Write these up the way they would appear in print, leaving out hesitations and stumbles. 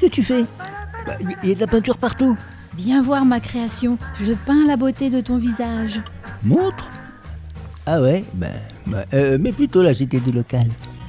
que tu fais? Il y a de la peinture partout. Viens voir ma création, je peins la beauté de ton visage. Montre. Ah ouais, mais plutôt la JT du local.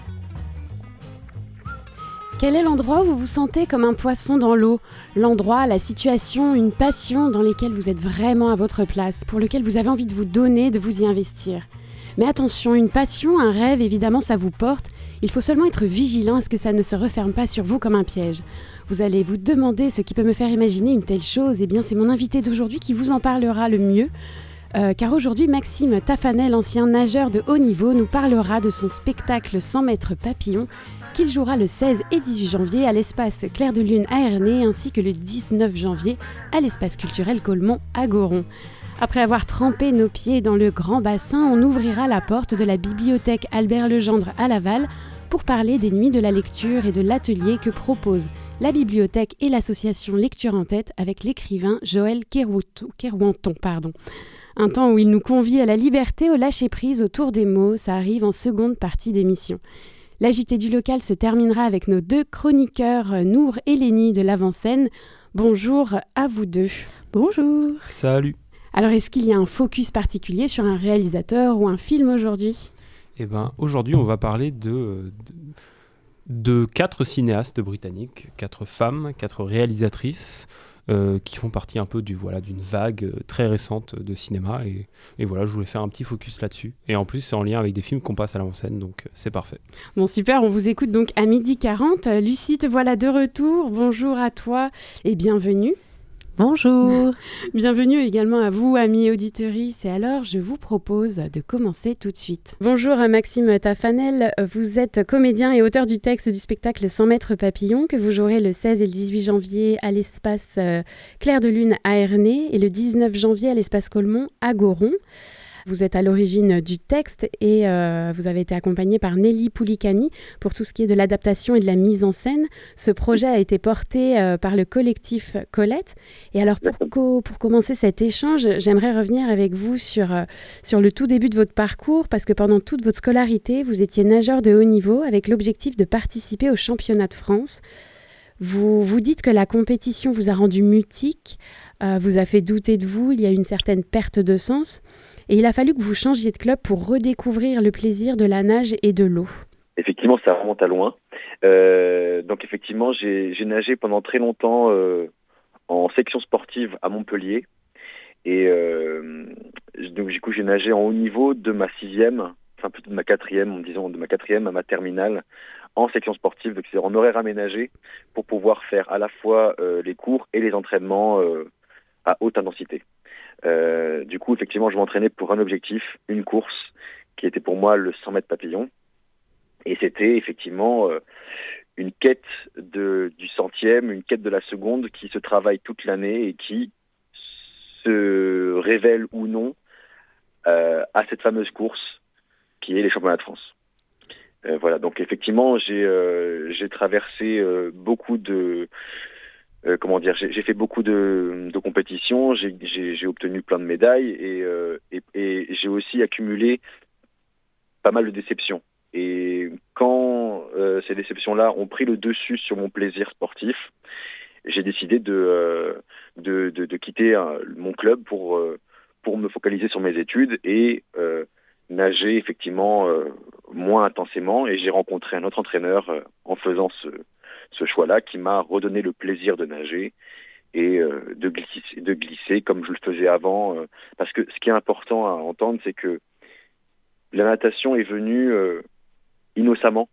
Quel est l'endroit où vous vous sentez comme un poisson dans l'eau? L'endroit, la situation, une passion dans lesquelles vous êtes vraiment à votre place, pour lequel vous avez envie de vous donner, de vous y investir. Mais attention, une passion, un rêve, évidemment, ça vous porte. Il faut seulement être vigilant à ce que ça ne se referme pas sur vous comme un piège. Vous allez vous demander ce qui peut me faire imaginer une telle chose. Eh bien, c'est mon invité d'aujourd'hui qui vous en parlera le mieux. Car aujourd'hui, Maxime Tafanel, ancien nageur de haut niveau, nous parlera de son spectacle 100 mètres papillon qu'il jouera le 16 et 18 janvier à l'espace Clair de Lune à Ernée ainsi que le 19 janvier à l'espace culturel Colmont à Goron. Après avoir trempé nos pieds dans le grand bassin, on ouvrira la porte de la bibliothèque Albert Legendre à Laval pour parler des nuits de la lecture et de l'atelier que proposent la bibliothèque et l'association Lecture en tête avec l'écrivain Joël Kerouanton. Un temps où il nous convie à la liberté, au lâcher-prise, autour des mots, ça arrive en seconde partie d'émission. La JT du local se terminera avec nos deux chroniqueurs, Nour et Lénie de l'avant-scène. Bonjour à vous deux. Bonjour. Salut. Alors, est-ce qu'il y a un focus particulier sur un réalisateur ou un film aujourd'hui ? Eh ben, aujourd'hui, on va parler de 4 cinéastes britanniques, 4 femmes, 4 réalisatrices qui font partie un peu d'une vague très récente de cinéma. Et voilà, je voulais faire un petit focus là-dessus. Et en plus, c'est en lien avec des films qu'on passe à l'avant-scène, donc c'est parfait. Bon, super, on vous écoute donc à 12h40. Lucie, te voilà de retour. Bonjour à toi et bienvenue. Bonjour. Bienvenue également à vous, amis auditrices. Et alors, je vous propose de commencer tout de suite. Bonjour Maxime Tafanel, vous êtes comédien et auteur du texte du spectacle 100 mètres papillon que vous jouerez le 16 et le 18 janvier à l'espace Clair de Lune à Ernée et le 19 janvier à l'espace Colmont à Goron. Vous êtes à l'origine du texte et vous avez été accompagné par Nelly Poulicani pour tout ce qui est de l'adaptation et de la mise en scène. Ce projet a été porté par le collectif Colette. Et alors pour commencer cet échange, j'aimerais revenir avec vous sur le tout début de votre parcours parce que pendant toute votre scolarité, vous étiez nageur de haut niveau avec l'objectif de participer au championnat de France. Vous dites que la compétition vous a rendu mutique, vous a fait douter de vous, il y a une certaine perte de sens. Et il a fallu que vous changiez de club pour redécouvrir le plaisir de la nage et de l'eau. Effectivement, ça remonte à loin. Donc effectivement, j'ai nagé pendant très longtemps en section sportive à Montpellier. Et donc du coup, j'ai nagé en haut niveau de ma 6e, enfin plutôt de ma 4e, disons de ma 4e à ma terminale, en section sportive, donc c'est en horaire aménagé, pour pouvoir faire à la fois les cours et les entraînements à haute intensité. Du coup, effectivement, je m'entraînais pour un objectif, une course, qui était pour moi le 100 mètres papillon. Et c'était effectivement une quête du centième, une quête de la seconde qui se travaille toute l'année et qui se révèle ou non à cette fameuse course qui est les championnats de France. Voilà, donc effectivement, j'ai traversé beaucoup de... j'ai fait beaucoup de compétitions, j'ai obtenu plein de médailles et j'ai aussi accumulé pas mal de déceptions. Et quand ces déceptions-là ont pris le dessus sur mon plaisir sportif, j'ai décidé de quitter mon club pour me focaliser sur mes études et nager effectivement moins intensément. Et j'ai rencontré un autre entraîneur en faisant ce choix-là qui m'a redonné le plaisir de nager et de glisser comme je le faisais avant. Parce que ce qui est important à entendre, c'est que la natation est venue innocemment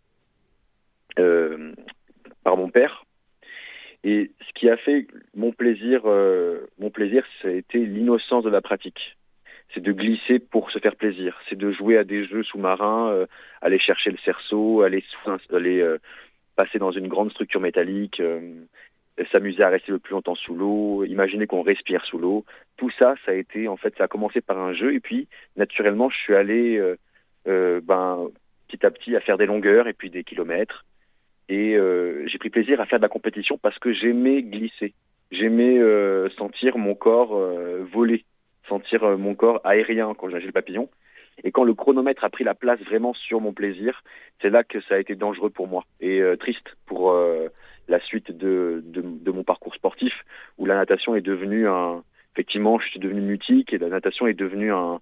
par mon père. Et ce qui a fait mon plaisir, ça a été l'innocence de la pratique. C'est de glisser pour se faire plaisir. C'est de jouer à des jeux sous-marins, aller chercher le cerceau, aller passer dans une grande structure métallique, s'amuser à rester le plus longtemps sous l'eau, imaginer qu'on respire sous l'eau. Tout ça, ça a commencé par un jeu. Et puis, naturellement, je suis allé petit à petit à faire des longueurs et puis des kilomètres. Et j'ai pris plaisir à faire de la compétition parce que j'aimais glisser. J'aimais sentir mon corps voler, sentir mon corps aérien quand je nageais le papillon. Et quand le chronomètre a pris la place vraiment sur mon plaisir, c'est là que ça a été dangereux pour moi et triste pour la suite de mon parcours sportif, où la natation est devenue effectivement, je suis devenu mutique et la natation est devenue un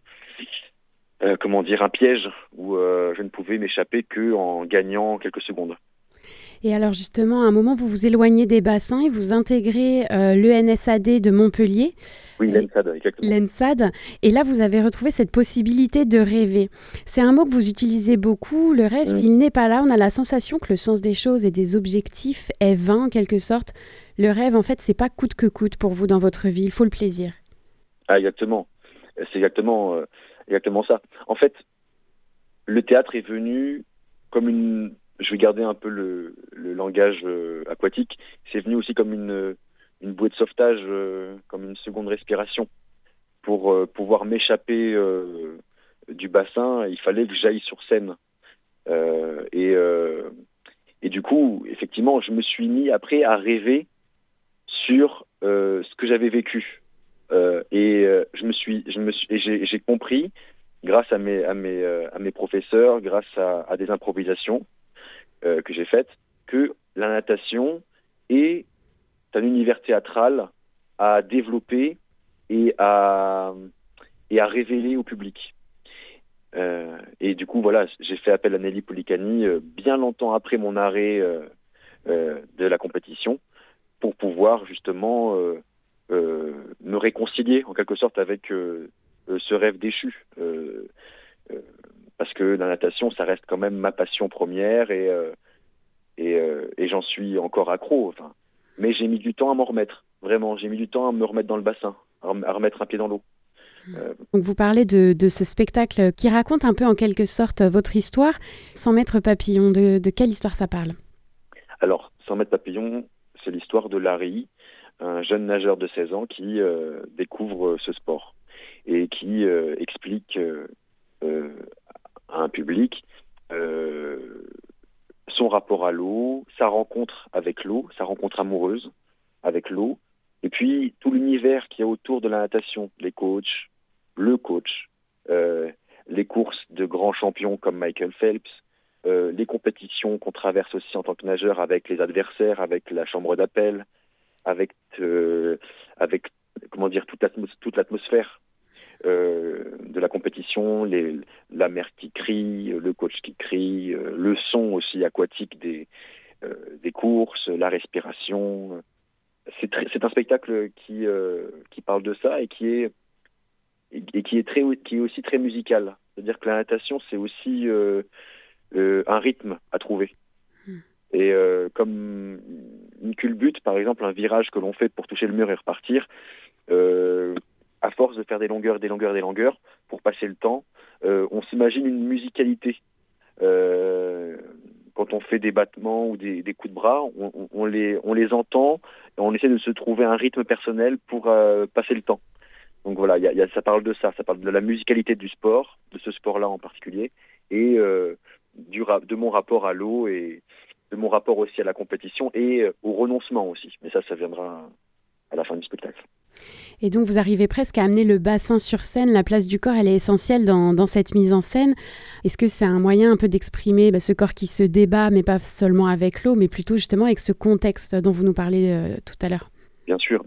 piège où je ne pouvais m'échapper qu'en gagnant quelques secondes. Et alors justement, à un moment, vous vous éloignez des bassins et vous intégrez l'ENSAD de Montpellier. Oui, l'ENSAD, exactement. L'ENSAD. Et là, vous avez retrouvé cette possibilité de rêver. C'est un mot que vous utilisez beaucoup, le rêve. S'il n'est pas là, on a la sensation que le sens des choses et des objectifs est vain, en quelque sorte. Le rêve, en fait, c'est pas coûte que coûte pour vous dans votre vie. Il faut le plaisir. Ah, exactement. C'est exactement ça. En fait, le théâtre est venu comme je vais garder un peu le langage aquatique. C'est venu aussi comme une bouée de sauvetage, comme une seconde respiration. Pour pouvoir m'échapper du bassin, il fallait que j'aille sur scène. Et du coup, effectivement, je me suis mis après à rêver sur ce que j'avais vécu. J'ai compris, grâce à mes professeurs, grâce à des improvisations que j'ai faites, que la natation est un univers théâtral à développer et à révéler au public. Et du coup, voilà, j'ai fait appel à Nelly Policani bien longtemps après mon arrêt de la compétition pour pouvoir justement me réconcilier en quelque sorte avec ce rêve déchu. Parce que la natation, ça reste quand même ma passion première et j'en suis encore accro. Enfin, mais j'ai mis du temps à m'en remettre. Vraiment, j'ai mis du temps à me remettre dans le bassin, à remettre un pied dans l'eau. Donc vous parlez de ce spectacle qui raconte un peu en quelque sorte votre histoire. 100 mètres papillon, de quelle histoire ça parle ? Alors, 100 mètres papillon, c'est l'histoire de Larry, un jeune nageur de 16 ans qui découvre ce sport et qui explique à un public son rapport à l'eau, sa rencontre avec l'eau, sa rencontre amoureuse avec l'eau, et puis tout l'univers qu'il y a autour de la natation, les coachs, le coach, les courses de grands champions comme Michael Phelps, les compétitions qu'on traverse aussi en tant que nageur avec les adversaires, avec la chambre d'appel, avec comment dire toute l'atmosphère de la compétition, la mer qui crie, le coach qui crie, le son aussi aquatique des courses, la respiration. C'est un spectacle qui parle de ça et qui est aussi très musical. C'est-à-dire que la natation, c'est aussi un rythme à trouver. Et comme une culbute, par exemple, un virage que l'on fait pour toucher le mur et repartir, à force de faire des longueurs, pour passer le temps, on s'imagine une musicalité. Quand on fait des battements ou des coups de bras, on les entend et on essaie de se trouver un rythme personnel pour passer le temps. Donc voilà, ça parle de ça parle de la musicalité du sport, de ce sport-là en particulier, et de mon rapport à l'eau et de mon rapport aussi à la compétition et au renoncement aussi. Mais ça viendra à la fin du spectacle. Et donc vous arrivez presque à amener le bassin sur scène, la place du corps, elle est essentielle dans cette mise en scène. Est-ce que c'est un moyen un peu d'exprimer ce corps qui se débat, mais pas seulement avec l'eau, mais plutôt justement avec ce contexte dont vous nous parlez tout à l'heure ? Bien sûr.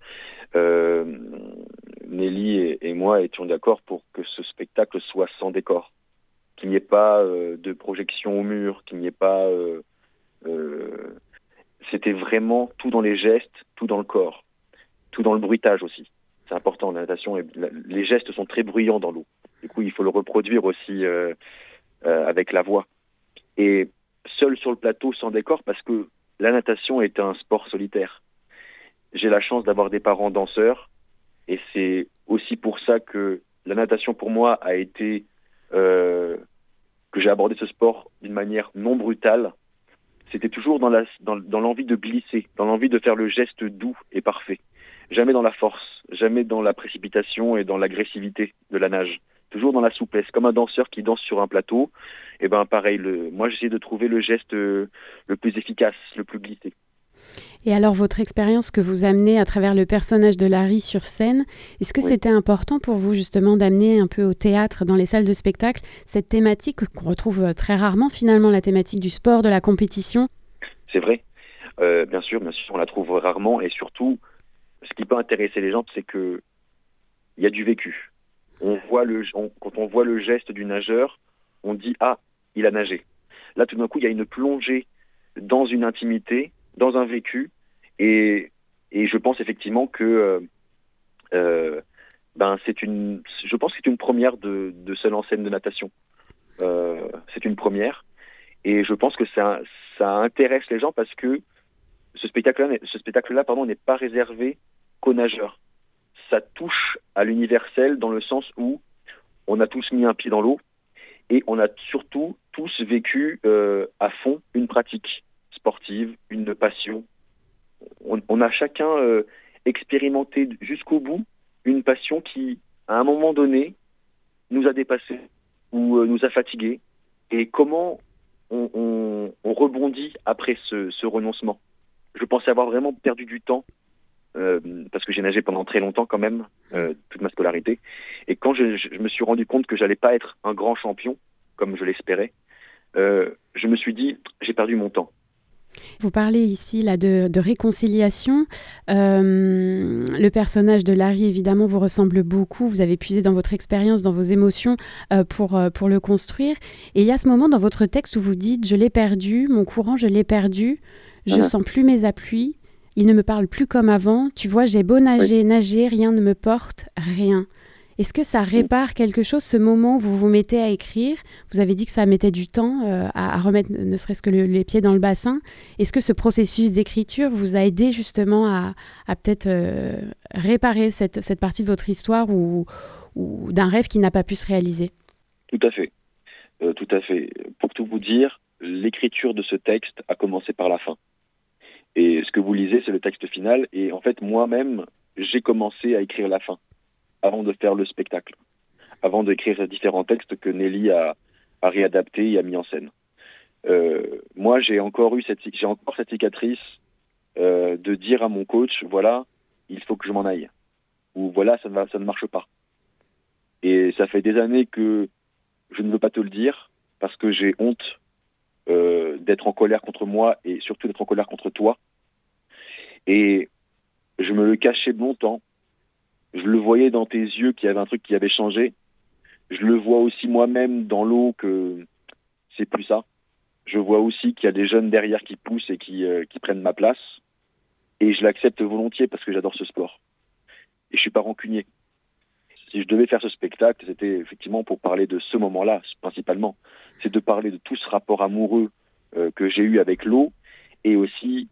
Nelly et moi étions d'accord pour que ce spectacle soit sans décor, qu'il n'y ait pas de projection au mur, qu'il n'y ait pas... C'était vraiment tout dans les gestes, tout dans le corps, tout dans le bruitage aussi. C'est important, la natation, les gestes sont très bruyants dans l'eau. Du coup, il faut le reproduire aussi avec la voix. Et seul sur le plateau, sans décor, parce que la natation est un sport solitaire. J'ai la chance d'avoir des parents danseurs, et c'est aussi pour ça que la natation, pour moi, a été... que j'ai abordé ce sport d'une manière non brutale. C'était toujours dans l'envie de glisser, dans l'envie de faire le geste doux et parfait. Jamais dans la force, jamais dans la précipitation et dans l'agressivité de la nage. Toujours dans la souplesse, comme un danseur qui danse sur un plateau. Et pareil, moi j'essaie de trouver le geste le plus efficace, le plus glissé. Et alors votre expérience que vous amenez à travers le personnage de Larry sur scène, est-ce que c'était important pour vous justement d'amener un peu au théâtre, dans les salles de spectacle, cette thématique qu'on retrouve très rarement finalement, la thématique du sport, de la compétition ? C'est vrai. Bien sûr, on la trouve rarement. Et surtout, ce qui peut intéresser les gens, c'est qu'il y a du vécu. Quand on voit le geste du nageur, on dit « Ah, il a nagé ». Là, tout d'un coup, il y a une plongée dans une intimité, dans un vécu. Et je pense effectivement que je pense que c'est une première de seule en scène de natation. C'est une première. Et je pense que ça intéresse les gens parce que ce spectacle-là, n'est pas réservé qu'aux nageurs. Ça touche à l'universel dans le sens où on a tous mis un pied dans l'eau et on a surtout tous vécu à fond une pratique sportive, une passion. On a chacun expérimenté jusqu'au bout une passion qui, à un moment donné, nous a dépassés ou nous a fatigués. Et comment on rebondit après ce renoncement. Je pensais avoir vraiment perdu du temps parce que j'ai nagé pendant très longtemps quand même, toute ma scolarité. Et quand je me suis rendu compte que j'allais pas être un grand champion, comme je l'espérais, je me suis dit, j'ai perdu mon temps. Vous parlez ici là, de réconciliation. Le personnage de Larry, évidemment, vous ressemble beaucoup. Vous avez puisé dans votre expérience, dans vos émotions pour le construire. Et il y a ce moment dans votre texte où vous dites « Je l'ai perdu, mon courant, je l'ai perdu. Je sens plus mes appuis. Il ne me parle plus comme avant. Tu vois, j'ai beau nager, rien ne me porte, rien. » Est-ce que ça répare quelque chose, ce moment où vous vous mettez à écrire ? Vous avez dit que ça mettait du temps à remettre ne serait-ce que les pieds dans le bassin. Est-ce que ce processus d'écriture vous a aidé justement à peut-être réparer cette partie de votre histoire ou d'un rêve qui n'a pas pu se réaliser ? Tout à fait. Tout à fait. Pour tout vous dire, l'écriture de ce texte a commencé par la fin. Et ce que vous lisez, c'est le texte final. Et en fait, moi-même, j'ai commencé à écrire la fin, avant de faire le spectacle, avant d'écrire différents textes que Nelly a réadaptés et a mis en scène. Moi, j'ai encore cette cicatrice de dire à mon coach, voilà, il faut que je m'en aille. Ou voilà, ça ne marche pas. Et ça fait des années que je ne veux pas te le dire, parce que j'ai honte d'être en colère contre moi et surtout d'être en colère contre toi. Et je me le cachais longtemps. Je le voyais dans tes yeux qu'il y avait un truc qui avait changé. Je le vois aussi moi-même dans l'eau que c'est plus ça. Je vois aussi qu'il y a des jeunes derrière qui poussent et qui prennent ma place. Et je l'accepte volontiers parce que j'adore ce sport. Et je suis pas rancunier. Si je devais faire ce spectacle, c'était effectivement pour parler de ce moment-là, principalement. C'est de parler de tout ce rapport amoureux que j'ai eu avec l'eau et aussi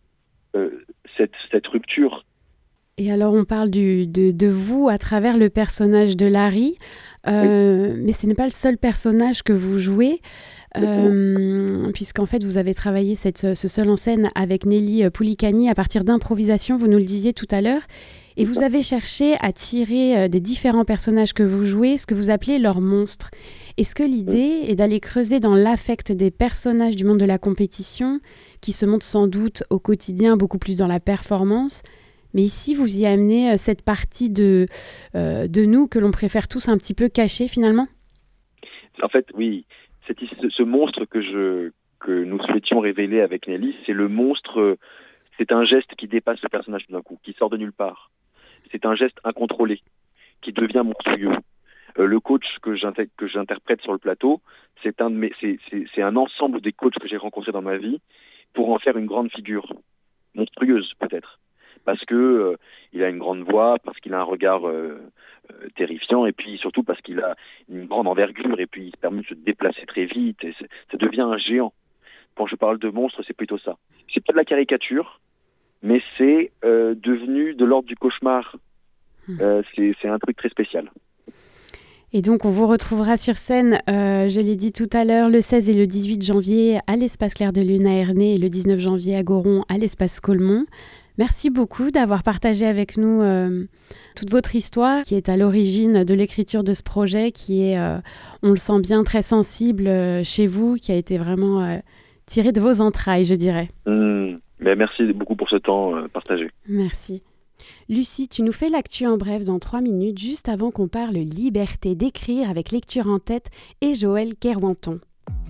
cette rupture. Et alors, on parle de vous à travers le personnage de Larry, mais ce n'est pas le seul personnage que vous jouez, puisqu'en fait, vous avez travaillé ce seul en scène avec Nelly Poulicani à partir d'improvisation, vous nous le disiez tout à l'heure, et vous avez cherché à tirer des différents personnages que vous jouez, ce que vous appelez leurs monstres. Est-ce que l'idée est d'aller creuser dans l'affect des personnages du monde de la compétition, qui se montrent sans doute au quotidien beaucoup plus dans la performance ? Mais ici, vous y amenez cette partie de nous que l'on préfère tous un petit peu cacher finalement ? En fait, oui. Ce monstre que nous souhaitions révéler avec Nelly, c'est le monstre, c'est un geste qui dépasse le personnage tout d'un coup, qui sort de nulle part. C'est un geste incontrôlé, qui devient monstrueux. Le coach que j'interprète sur le plateau, c'est un ensemble des coachs que j'ai rencontrés dans ma vie pour en faire une grande figure, monstrueuse peut-être. Parce que il a une grande voix, parce qu'il a un regard terrifiant, et puis surtout parce qu'il a une grande envergure, et puis il se permet de se déplacer très vite, et ça devient un géant. Quand je parle de monstre, c'est plutôt ça. C'est pas de la caricature, mais c'est devenu de l'ordre du cauchemar. C'est un truc très spécial. Et donc, on vous retrouvera sur scène, je l'ai dit tout à l'heure, le 16 et le 18 janvier à l'Espace Clair de Lune à Ernée et le 19 janvier à Goron à l'Espace Colmont. Merci beaucoup d'avoir partagé avec nous toute votre histoire qui est à l'origine de l'écriture de ce projet qui est, on le sent bien, très sensible chez vous, qui a été vraiment tiré de vos entrailles, je dirais. Mais merci beaucoup pour ce temps partagé. Merci. Lucie, tu nous fais l'actu en bref dans 3 minutes, juste avant qu'on parle liberté d'écrire avec Lecture en tête et Joël Kerwanton.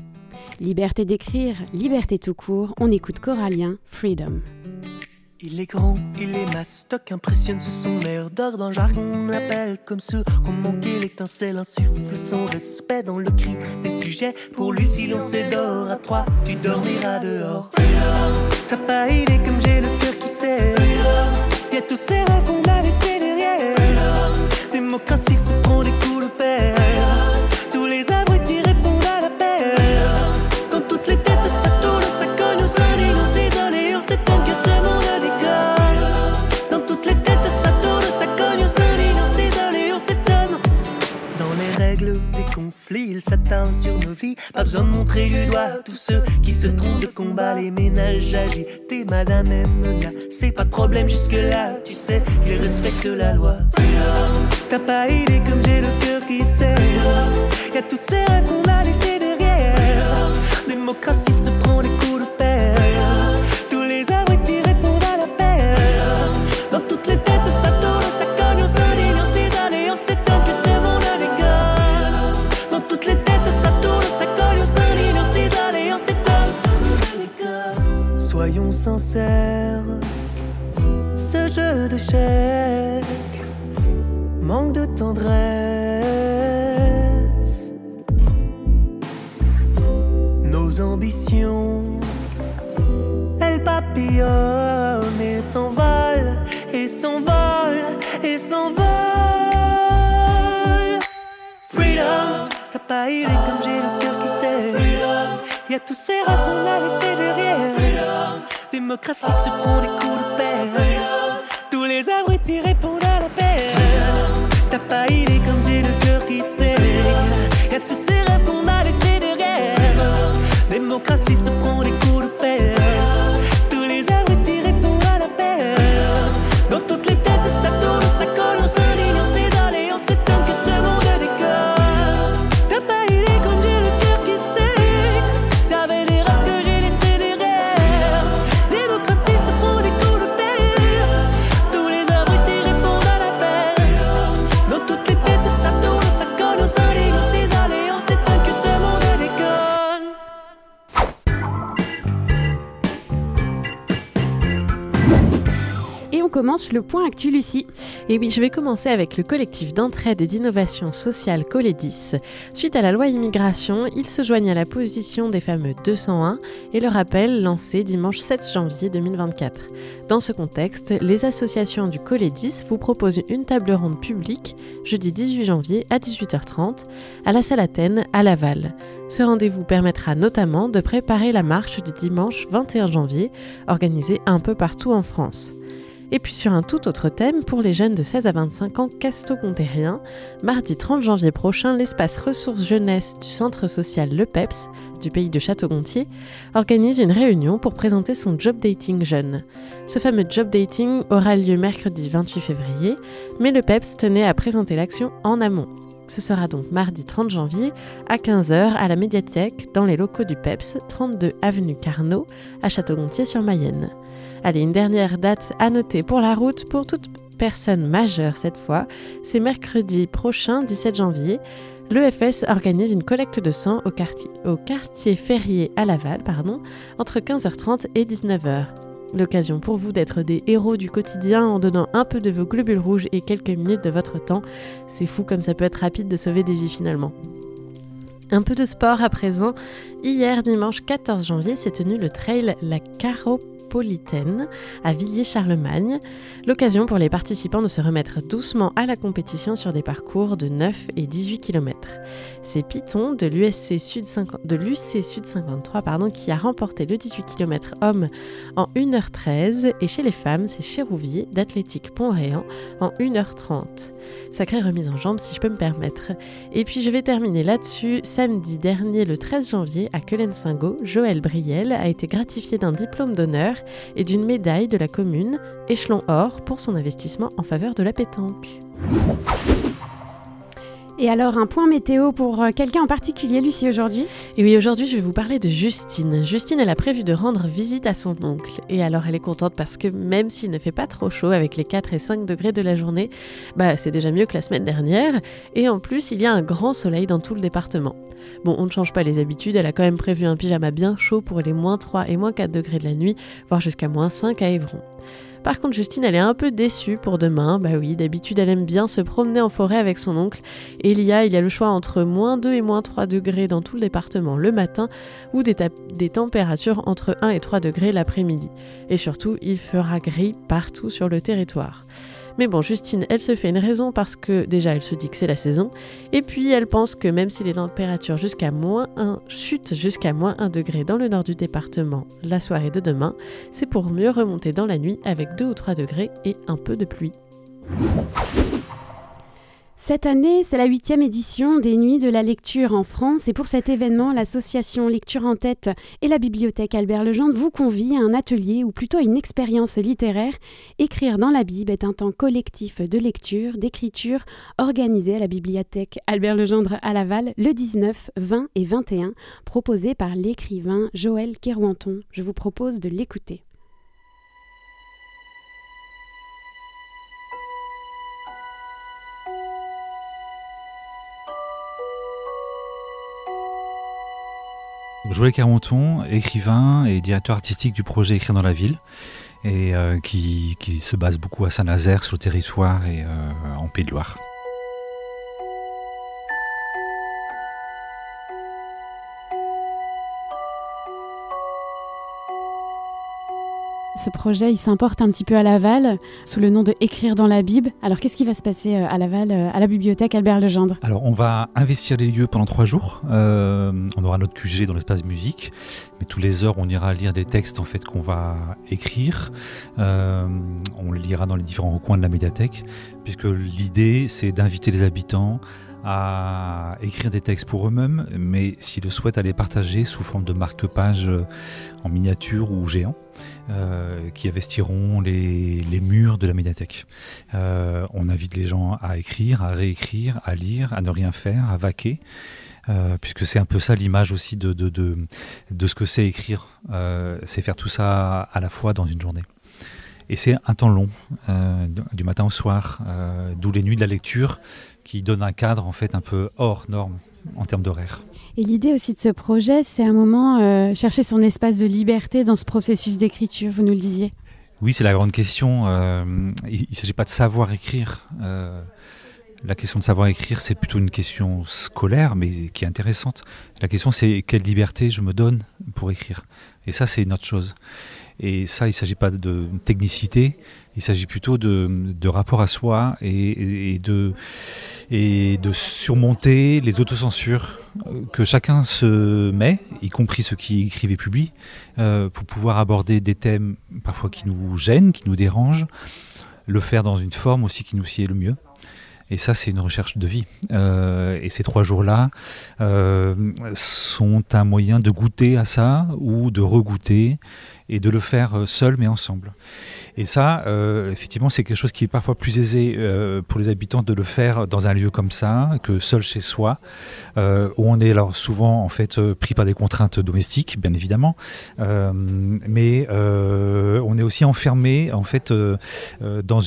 Liberté d'écrire, liberté tout court, on écoute Corallien, Freedom. Il est grand, il est mastoc, impressionne sous son air d'or. Dans le jargon, on l'appelle comme ceux qu'on manquait l'étincelle, insuffle son respect dans le cri des sujets. Pour lui, si l'on s'édore à trois, tu dormiras dehors. T'as pas idée comme j'ai le cœur qui sait. Y'a tous ces rêves qu'on a laissés derrière. Démocratie se prend des coups de père. Tous les abrutis répondent à la paix. Quand toutes les têtes ça tourne, ça cogne, on s'indigne, on s'isole et on s'étonne que ce monde décolle. Dans toutes les têtes ça tourne, ça cogne, on s'indigne, on s'isole et on s'étonne. Dans les règles des conflits, ils s'attardent sur nos vies. Pas besoin de montrer du doigt tous ceux qui se trompent de combat. Les ménages agités, madame aime là, c'est pas de problème jusque-là. Tu sais, ils respectent la loi. T'as pas idée comme j'ai le cœur qui sait. Y'a tous ces rêves qu'on a laissés derrière. Démocratie se prend des coups de père. Tous les abrutis répondent à la paix. Dans toutes les têtes ça tourne, ça cogne, on s'indigne, on s'isole et on s'étonne que ce monde décolle. Dans toutes les têtes ça tourne, ça cogne, on s'indigne, on s'isole et on s'étonne que ce monde décolle. Soyons sincères, ce jeu d'échecs manque de tendresse. Nos ambitions, elles papillonnent et s'envolent, et s'envolent, et s'envolent. Freedom, t'as pas idée comme j'ai le cœur qui sait. Y'a tous ces rêves qu'on a laissés derrière. Démocratie se prend des coups de père. Tous les abrutis répondent à la paix. T'as pas idée comme j'ai le cœur qui sait. Y'a tous ces rêves qu'on a laissés derrière. Démocratie se prend des coups de père. Tous les abrutis répondent à la paix. Dans toutes les têtes ça tourne, ça colle, on s'indigne, on s'isole et on s'étonne que ce monde décolle. T'as pas idée comme j'ai le cœur qui sait. J'avais des rêves que j'ai laissés derrière. Démocratie se prend des coups de père. Tous les abrutis répondent à la paix. Dans toutes les têtes ça tourne, ça colle, on s'indigne, on s'isole et on s'étonne que ce monde décolle. Et on commence le point actu, Lucie. Et oui, je vais commencer avec le collectif d'entraide et d'innovation sociale Colédis. Suite à la loi immigration, il se joignent à la position des fameux 201 et le rappel lancé dimanche 7 janvier 2024. Dans ce contexte, les associations du Colédis vous proposent une table ronde publique jeudi 18 janvier à 18h30 à la salle Athènes à Laval. Ce rendez-vous permettra notamment de préparer la marche du dimanche 21 janvier, organisée un peu partout en France. Et puis sur un tout autre thème, pour les jeunes de 16 à 25 ans casto-gontériens, mardi 30 janvier prochain, l'espace ressources jeunesse du centre social Le Peps, du pays de Château-Gontier, organise une réunion pour présenter son job dating jeune. Ce fameux job dating aura lieu mercredi 28 février, mais Le Peps tenait à présenter l'action en amont. Ce sera donc mardi 30 janvier à 15h à la médiathèque dans les locaux du Peps, 32 avenue Carnot, à Château-Gontier-sur-Mayenne. Allez, une dernière date à noter pour la route pour toute personne majeure cette fois, c'est mercredi prochain 17 janvier. L'EFS organise une collecte de sang au quartier Ferrier à Laval, entre 15h30 et 19h. L'occasion pour vous d'être des héros du quotidien en donnant un peu de vos globules rouges et quelques minutes de votre temps. C'est fou comme ça peut être rapide de sauver des vies finalement. Un peu de sport à présent. Hier, dimanche 14 janvier, s'est tenu le trail La Caropolitaine à Villiers-Charlemagne. L'occasion pour les participants de se remettre doucement à la compétition sur des parcours de 9 et 18 km. C'est Python de l'UC Sud 53 qui a remporté le 18 km homme en 1h13 et chez les femmes, c'est Chérouvier d'Athlétique Pont-Réan en 1h30. Sacrée remise en jambe si je peux me permettre. Et puis je vais terminer là-dessus. Samedi dernier, le 13 janvier, à Quelen-Singot, Joël Briel a été gratifié d'un diplôme d'honneur et d'une médaille de la commune, échelon or, pour son investissement en faveur de la pétanque. Et alors, un point météo pour quelqu'un en particulier, Lucie, aujourd'hui ? Et oui, aujourd'hui, je vais vous parler de Justine. Justine, elle a prévu de rendre visite à son oncle. Et alors, elle est contente parce que même s'il ne fait pas trop chaud avec les 4 et 5 degrés de la journée, c'est déjà mieux que la semaine dernière. Et en plus, il y a un grand soleil dans tout le département. Bon, on ne change pas les habitudes. Elle a quand même prévu un pyjama bien chaud pour les moins 3 et moins 4 degrés de la nuit, voire jusqu'à moins 5 à Évron. Par contre, Justine, elle est un peu déçue pour demain. Oui, d'habitude, elle aime bien se promener en forêt avec son oncle. Et il y a le choix entre moins 2 et moins 3 degrés dans tout le département le matin ou des températures entre 1 et 3 degrés l'après-midi. Et surtout, il fera gris partout sur le territoire. Mais bon, Justine, elle se fait une raison parce que déjà, elle se dit que c'est la saison. Et puis, elle pense que même si les températures chutent jusqu'à moins 1 degré dans le nord du département la soirée de demain, c'est pour mieux remonter dans la nuit avec 2 ou 3 degrés et un peu de pluie. Cette année, c'est la 8e édition des Nuits de la lecture en France et pour cet événement, l'association Lecture en tête et la bibliothèque Albert Legendre vous convient à un atelier ou plutôt à une expérience littéraire. Écrire dans la Bible est un temps collectif de lecture, d'écriture organisé à la bibliothèque Albert Legendre à Laval le 19, 20 et 21, proposé par l'écrivain Joël Kerouanton. Je vous propose de l'écouter. Joël Kerouanton, écrivain et directeur artistique du projet Écrire dans la ville, et qui se base beaucoup à Saint-Nazaire, sur le territoire et en Pays de Loire. Ce projet, il s'importe un petit peu à Laval, sous le nom de Écrire dans la Bible. Alors, qu'est-ce qui va se passer à Laval, à la bibliothèque Albert Legendre ? Alors, on va investir les lieux pendant 3 jours. On aura notre QG dans l'espace musique, mais tous les heures, on ira lire des textes en fait qu'on va écrire. On les lira dans les différents recoins de la médiathèque, puisque l'idée, c'est d'inviter les habitants à écrire des textes pour eux-mêmes, mais s'ils le souhaitent, à les partager sous forme de marque-pages en miniature ou géant, qui investiront les murs de la médiathèque. On invite les gens à écrire, à réécrire, à lire, à ne rien faire, à vaquer, puisque c'est un peu ça l'image aussi de ce que c'est écrire. C'est faire tout ça à la fois dans une journée. Et c'est un temps long, du matin au soir, d'où les nuits de la lecture, qui donnent un cadre en fait un peu hors norme en termes d'horaire. Et l'idée aussi de ce projet, c'est un moment chercher son espace de liberté dans ce processus d'écriture, vous nous le disiez. Oui, c'est la grande question. Il ne s'agit pas de savoir écrire. La question de savoir écrire, c'est plutôt une question scolaire, mais qui est intéressante. La question, c'est quelle liberté je me donne pour écrire. Et ça, c'est une autre chose. Et ça, il ne s'agit pas de technicité, il s'agit plutôt de rapport à soi et de surmonter les autocensures que chacun se met, y compris ceux qui écrivent et publient, pour pouvoir aborder des thèmes parfois qui nous gênent, qui nous dérangent, le faire dans une forme aussi qui nous sied le mieux. Et ça, c'est une recherche de vie. Et ces 3 jours-là sont un moyen de goûter à ça ou de regoûter et de le faire seul mais ensemble. Et ça, effectivement, c'est quelque chose qui est parfois plus aisé pour les habitants de le faire dans un lieu comme ça que seul chez soi, où on est alors souvent en fait pris par des contraintes domestiques, bien évidemment, mais on est aussi enfermé en fait dans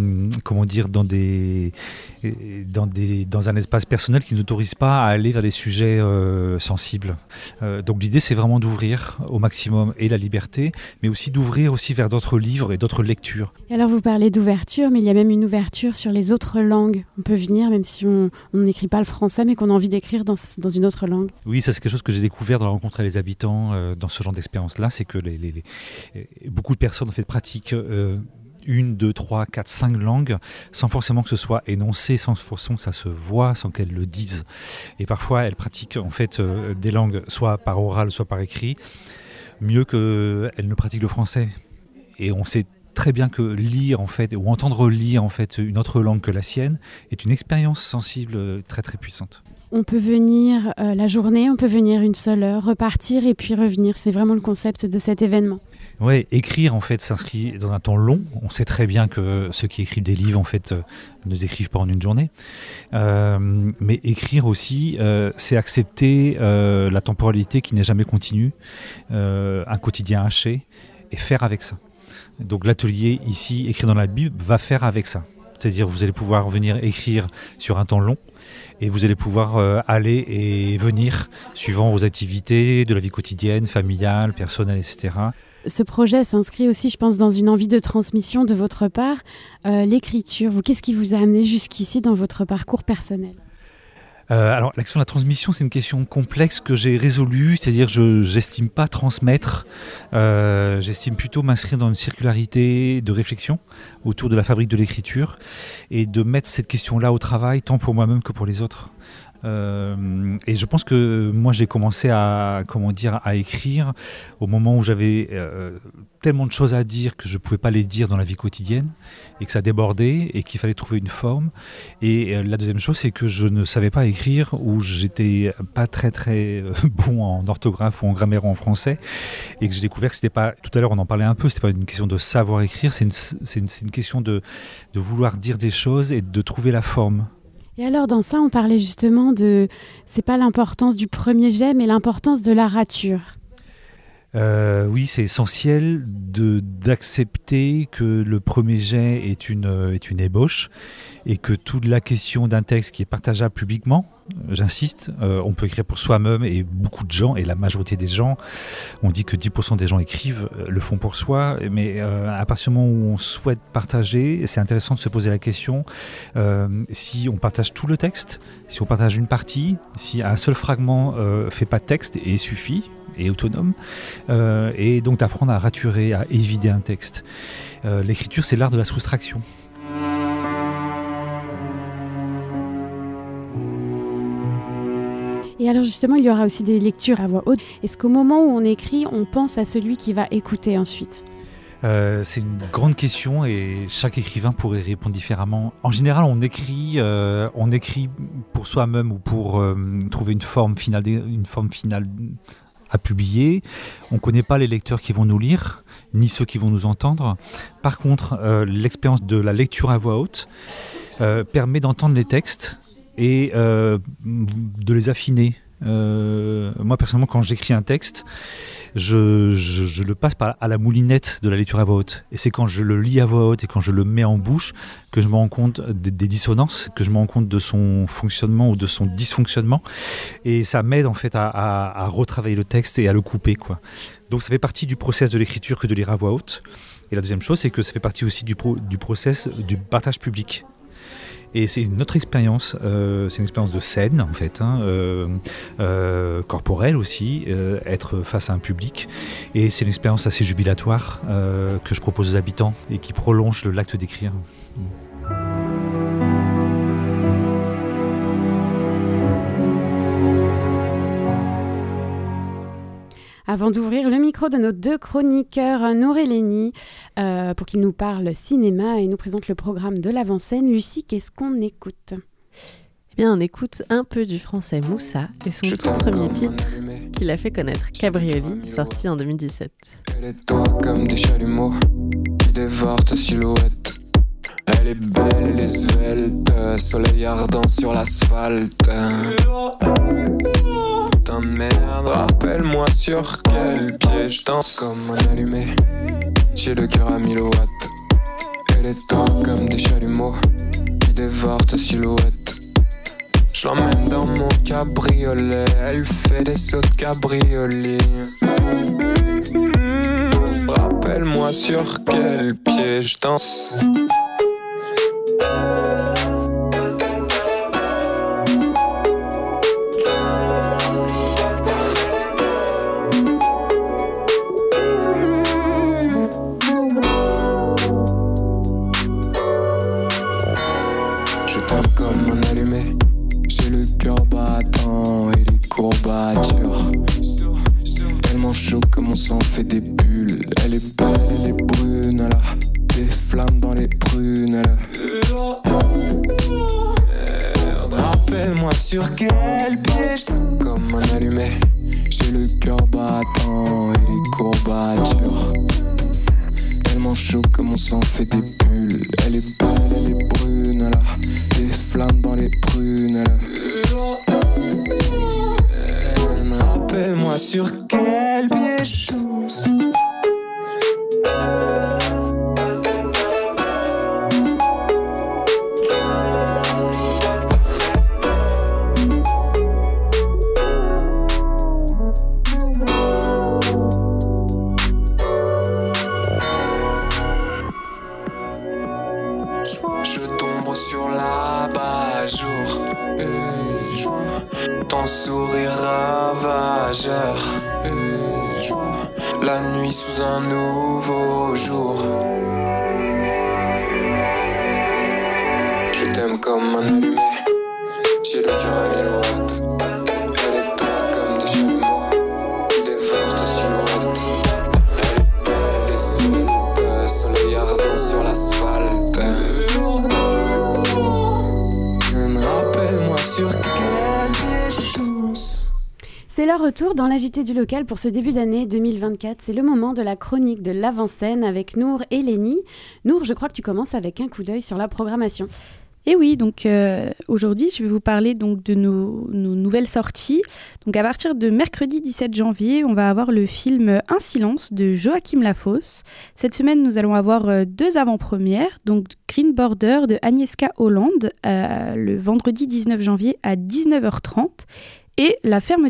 un espace personnel qui n'autorise pas à aller vers des sujets sensibles. Donc l'idée, c'est vraiment d'ouvrir au maximum et la liberté, mais aussi d'ouvrir aussi vers d'autres livres et d'autres lectures. Et alors vous parlez d'ouverture, mais il y a même une ouverture sur les autres langues. On peut venir, même si on n'écrit pas le français, mais qu'on a envie d'écrire dans une autre langue. Oui, ça c'est quelque chose que j'ai découvert dans la rencontre avec les habitants, dans ce genre d'expérience-là, c'est que beaucoup de personnes en fait pratiquent 1, 2, 3, 4, 5 langues, sans forcément que ce soit énoncé, sans forcément que ça se voit, sans qu'elles le disent. Et parfois, elles pratiquent en fait des langues, soit par oral, soit par écrit, mieux qu'elles ne pratiquent le français. Et on sait très bien que lire en fait, ou entendre lire en fait une autre langue que la sienne, est une expérience sensible très très puissante. On peut venir la journée, on peut venir une seule heure, repartir et puis revenir. C'est vraiment le concept de cet événement. Ouais, écrire en fait s'inscrit dans un temps long. On sait très bien que ceux qui écrivent des livres en fait ne les écrivent pas en une journée. Mais écrire aussi, c'est accepter la temporalité qui n'est jamais continue, un quotidien haché, et faire avec ça. Donc l'atelier ici, écrire dans la Bible, va faire avec ça. C'est-à-dire vous allez pouvoir venir écrire sur un temps long et vous allez pouvoir aller et venir suivant vos activités de la vie quotidienne, familiale, personnelle, etc. Ce projet s'inscrit aussi, je pense, dans une envie de transmission de votre part. L'écriture, qu'est-ce qui vous a amené jusqu'ici dans votre parcours personnel ? Alors, la question de la transmission, c'est une question complexe que j'ai résolue, c'est-à-dire j'estime pas transmettre, j'estime plutôt m'inscrire dans une circularité de réflexion autour de la fabrique de l'écriture et de mettre cette question-là au travail, tant pour moi-même que pour les autres. Et je pense que moi j'ai commencé à écrire au moment où j'avais tellement de choses à dire que je ne pouvais pas les dire dans la vie quotidienne et que ça débordait et qu'il fallait trouver une forme. Et la deuxième chose, c'est que je ne savais pas écrire ou j'étais pas très très bon en orthographe ou en grammaire en français et que j'ai découvert que c'était pas, tout à l'heure on en parlait un peu, c'était pas une question de savoir écrire, c'est une question de vouloir dire des choses et de trouver la forme. Et alors dans ça, on parlait justement c'est pas l'importance du premier jet, mais l'importance de la rature. Oui, c'est essentiel d'accepter que le premier jet est une ébauche et que toute la question d'un texte qui est partageable publiquement, j'insiste, on peut écrire pour soi-même et beaucoup de gens, et la majorité des gens, on dit que 10% des gens écrivent, le font pour soi, mais à partir du moment où on souhaite partager, c'est intéressant de se poser la question, si on partage tout le texte, si on partage une partie, si un seul fragment fait pas de texte et suffit, et autonome, et donc d'apprendre à raturer, à évider un texte. L'écriture, c'est l'art de la soustraction. Et alors justement, il y aura aussi des lectures à voix haute. Est-ce qu'au moment où on écrit, on pense à celui qui va écouter ensuite ? C'est une grande question et chaque écrivain pourrait répondre différemment. En général, on écrit pour soi-même ou pour trouver une forme finale à publier. On ne connaît pas les lecteurs qui vont nous lire, ni ceux qui vont nous entendre. Par contre, l'expérience de la lecture à voix haute permet d'entendre les textes et de les affiner. Moi, personnellement, quand j'écris un texte, je le passe à la moulinette de la lecture à voix haute. Et c'est quand je le lis à voix haute et quand je le mets en bouche que je me rends compte des dissonances, que je me rends compte de son fonctionnement ou de son dysfonctionnement. Et ça m'aide en fait à retravailler le texte et à le couper, quoi. Donc ça fait partie du process de l'écriture que de lire à voix haute. Et la deuxième chose, c'est que ça fait partie aussi du process du partage public. Et c'est une autre expérience, c'est une expérience de scène en fait, corporelle aussi, être face à un public. Et c'est une expérience assez jubilatoire que je propose aux habitants et qui prolonge l'acte d'écrire. Avant d'ouvrir le micro de nos deux chroniqueurs, Nour et Lénie, pour qu'ils nous parlent cinéma et nous présentent le programme de l'avant-scène, Lucie, qu'est-ce qu'on écoute ? Eh bien, on écoute un peu du français Moussa et son tout premier titre qu'il a fait connaître, Cabrioli, sorti en 2017. Elle est toi comme des chalumeaux qui dévorent ta silhouette. Elle est belle, elle est svelte, soleil ardent sur l'asphalte. Putain de merde, rappelle-moi sur quel pied je danse comme un allumé. J'ai le cœur à 1000 watts. Elle est toi comme des chalumeaux qui dévorent ta silhouette. Je l'emmène dans mon cabriolet, elle fait des sauts de cabriolet. Rappelle-moi sur quel pied je danse. Je t'aime comme un allumé. J'ai le cœur battant et les courbatures. Tellement chaud que mon sang fait des bulles. Elle est belle, elle est brune, elle a des flammes dans les prunes. Elle a... Rappelle-moi sur quel pied comme un allumé. J'ai le cœur battant et les courbatures. Tellement chaud que mon sang fait des bulles. Elle est belle, elle est brune, elle a des flammes dans les prunes. Rappelle-moi sur quel pied je tousse. Je tombe sur l'abat-jour et je vois ton sourire ravageur et je vois la nuit sous un nouveau jour. Je t'aime comme un allumé, j'ai le cœur à 1000 watts. Elle est toi comme des chalumeaux qui dévorent tes silhouettes. Elle est belle et svelte, soleil ardent sur l'asphalte. Rappelle-moi sur quel pied je tousse. C'est leur retour dans l'agité du local pour ce début d'année 2024. C'est le moment de la chronique de l'avant-scène avec Nour et Lénie. Nour, je crois que tu commences avec un coup d'œil sur la programmation. Et oui, donc aujourd'hui, je vais vous parler donc de nos nouvelles sorties. Donc à partir de mercredi 17 janvier, on va avoir le film Un silence de Joachim Lafosse. Cette semaine, nous allons avoir 2 avant-premières. Donc Green Border de Agnieszka Holland le vendredi 19 janvier à 19h30. Et La ferme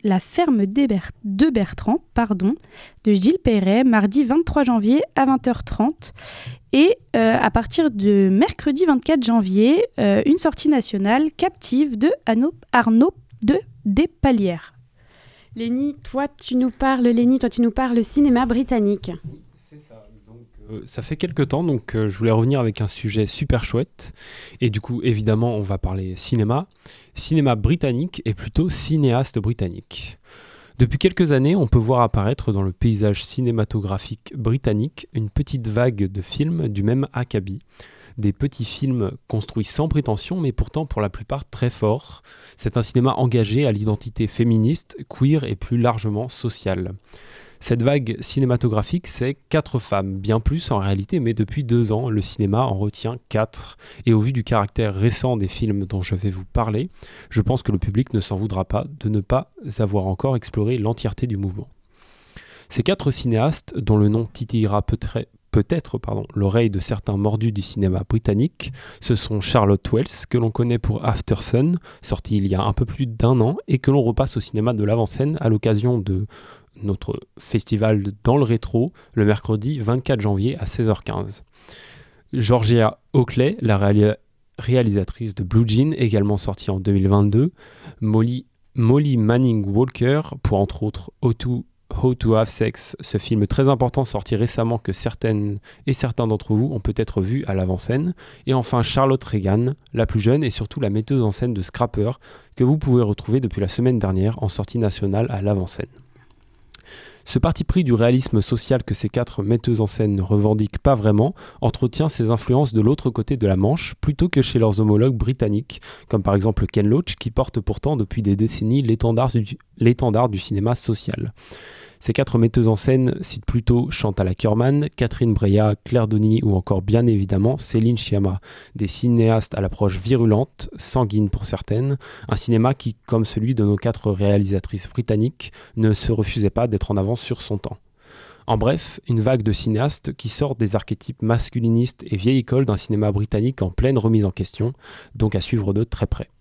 de Bertrand de Gilles Perret, mardi 23 janvier à 20h30. Et à partir de mercredi 24 janvier, une sortie nationale, Captive de Arnaud de Despalières. Lénie, toi tu nous parles cinéma britannique. C'est ça. Donc, ça fait quelques temps, donc je voulais revenir avec un sujet super chouette. Et du coup, évidemment, on va parler cinéma. Cinéma britannique et plutôt cinéaste britannique. Depuis quelques années, on peut voir apparaître dans le paysage cinématographique britannique une petite vague de films du même acabit. Des petits films construits sans prétention, mais pourtant pour la plupart très forts. C'est un cinéma engagé à l'identité féministe, queer et plus largement sociale. Cette vague cinématographique, c'est 4 femmes, bien plus en réalité, mais depuis 2 ans, le cinéma en retient 4. Et au vu du caractère récent des films dont je vais vous parler, je pense que le public ne s'en voudra pas de ne pas avoir encore exploré l'entièreté du mouvement. Ces 4 cinéastes, dont le nom titillera peut-être l'oreille de certains mordus du cinéma britannique, ce sont Charlotte Wells, que l'on connaît pour Aftersun, sorti il y a un peu plus d'1 an, et que l'on repasse au cinéma de l'avant-scène à l'occasion de notre festival dans le rétro, le mercredi 24 janvier à 16h15. Georgia Oakley, la réalisatrice de Blue Jean, également sortie en 2022. Molly Manning Walker, pour entre autres How to Have Sex, ce film très important sorti récemment que certaines et certains d'entre vous ont peut-être vu à l'avant-scène. Et enfin Charlotte Regan, la plus jeune et surtout la metteuse en scène de Scrapper, que vous pouvez retrouver depuis la semaine dernière en sortie nationale à l'avant-scène. Ce parti pris du réalisme social que ces 4 metteuses en scène ne revendiquent pas vraiment entretient ses influences de l'autre côté de la Manche plutôt que chez leurs homologues britanniques, comme par exemple Ken Loach qui porte pourtant depuis des décennies l'étendard du cinéma social. Ces 4 metteuses en scène citent plutôt Chantal Akerman, Catherine Breillat, Claire Denis ou encore bien évidemment Céline Sciamma, des cinéastes à l'approche virulente, sanguine pour certaines, un cinéma qui, comme celui de nos 4 réalisatrices britanniques, ne se refusait pas d'être en avance sur son temps. En bref, une vague de cinéastes qui sortent des archétypes masculinistes et vieille école d'un cinéma britannique en pleine remise en question, donc à suivre de très près.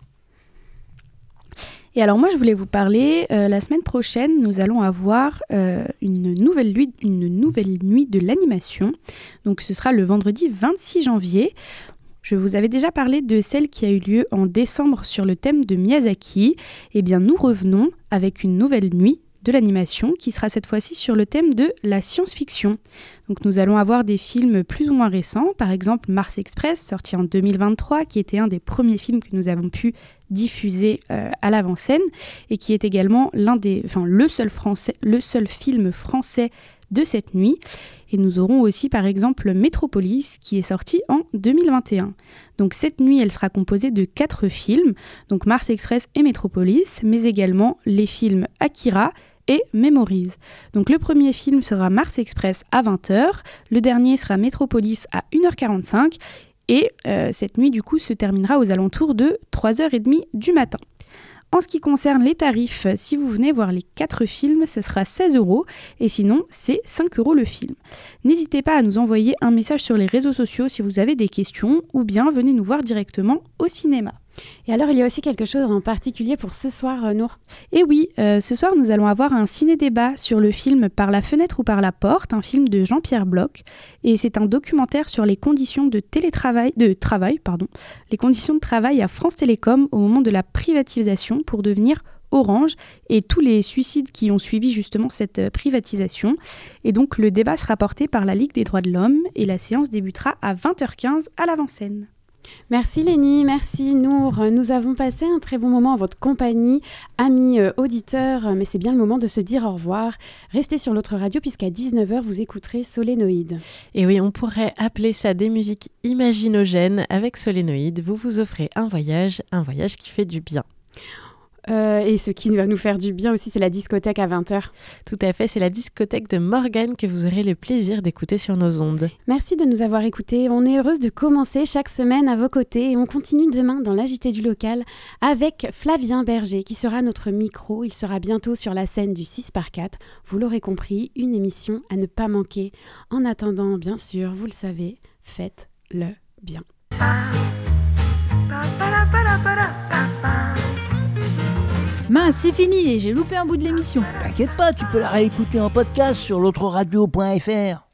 Et alors moi je voulais vous parler, la semaine prochaine nous allons avoir une nouvelle nuit de l'animation, donc ce sera le vendredi 26 janvier. Je vous avais déjà parlé de celle qui a eu lieu en décembre sur le thème de Miyazaki, et bien nous revenons avec une nouvelle nuit de l'animation qui sera cette fois-ci sur le thème de la science-fiction. Donc nous allons avoir des films plus ou moins récents, par exemple Mars Express, sorti en 2023, qui était un des premiers films que nous avons pu diffuser à l'avant-scène et qui est également le seul film français de cette nuit. Et nous aurons aussi par exemple Metropolis qui est sorti en 2021. Donc cette nuit, elle sera composée de 4 films, donc Mars Express et Metropolis, mais également les films Akira et Memories. Donc le premier film sera Mars Express à 20h, le dernier sera Metropolis à 1h45 et cette nuit du coup se terminera aux alentours de 3h30 du matin. En ce qui concerne les tarifs, si vous venez voir les 4 films, ce sera 16 € et sinon c'est 5 € le film. N'hésitez pas à nous envoyer un message sur les réseaux sociaux si vous avez des questions ou bien venez nous voir directement au cinéma. Et alors, il y a aussi quelque chose en particulier pour ce soir, Nour ? Et oui, ce soir, nous allons avoir un ciné-débat sur le film Par la fenêtre ou par la porte, un film de Jean-Pierre Bloch. Et c'est un documentaire sur les conditions de les conditions de travail à France Télécom au moment de la privatisation pour devenir Orange et tous les suicides qui ont suivi justement cette privatisation. Et donc, le débat sera porté par la Ligue des droits de l'homme et la séance débutera à 20h15 à l'avant-scène. Merci Lénie, merci Nour. Nous avons passé un très bon moment en votre compagnie, amis auditeurs, mais c'est bien le moment de se dire au revoir. Restez sur l'autre radio puisqu'à 19h, vous écouterez Solénoïde. Et oui, on pourrait appeler ça des musiques imaginogènes. Avec Solénoïde, vous vous offrez un voyage qui fait du bien. Et ce qui va nous faire du bien aussi, c'est la discothèque à 20h. Tout à fait, c'est la discothèque de Morgane que vous aurez le plaisir d'écouter sur nos ondes. Merci de nous avoir écoutés. On est heureuse de commencer chaque semaine à vos côtés et on continue demain dans l'agité du local avec Flavien Berger qui sera notre micro. Il sera bientôt sur la scène du 6x4. Vous l'aurez compris, une émission à ne pas manquer. En attendant, bien sûr, vous le savez, faites-le bien. Mince, c'est fini, j'ai loupé un bout de l'émission. T'inquiète pas, tu peux la réécouter en podcast sur l'autreradio.fr.